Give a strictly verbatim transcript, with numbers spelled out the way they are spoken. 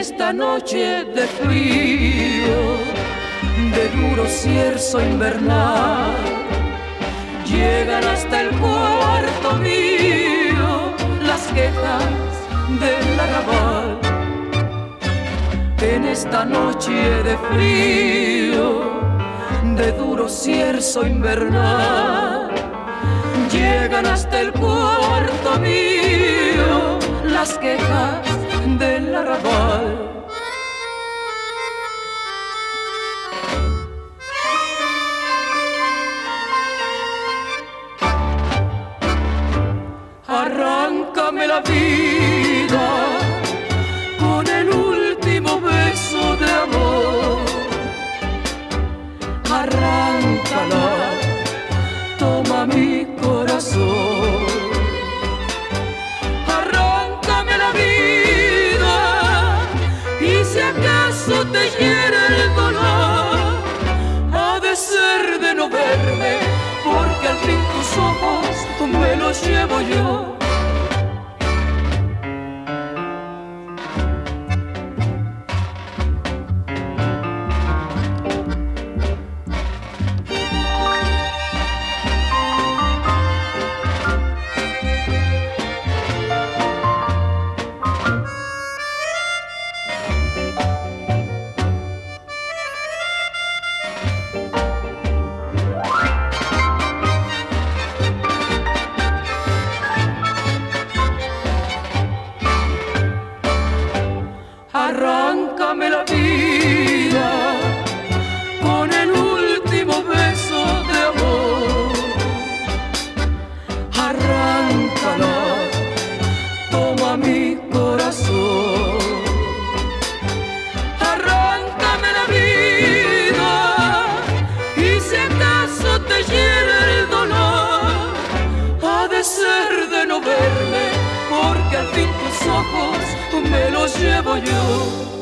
esta noche de frío, de duro cierzo invernal, llegan hasta el cuarto mío las quejas del arrabal. En esta noche de frío, de duro cierzo invernal, llegan hasta el cuarto mío las quejas del arrabal. Arráncame la vida con el último beso de amor. Arráncala, toma mi corazón. Arráncame la vida y si acaso te hiere el dolor, ha de ser de no verme, porque al fin tus ojos me los llevo yo. Arráncame la vida con el último beso de amor. Arráncala, toma mi corazón. Arráncame la vida y si acaso te hiere el dolor, ha de ser de no verme, porque al fin tus ojos me los llevo yo.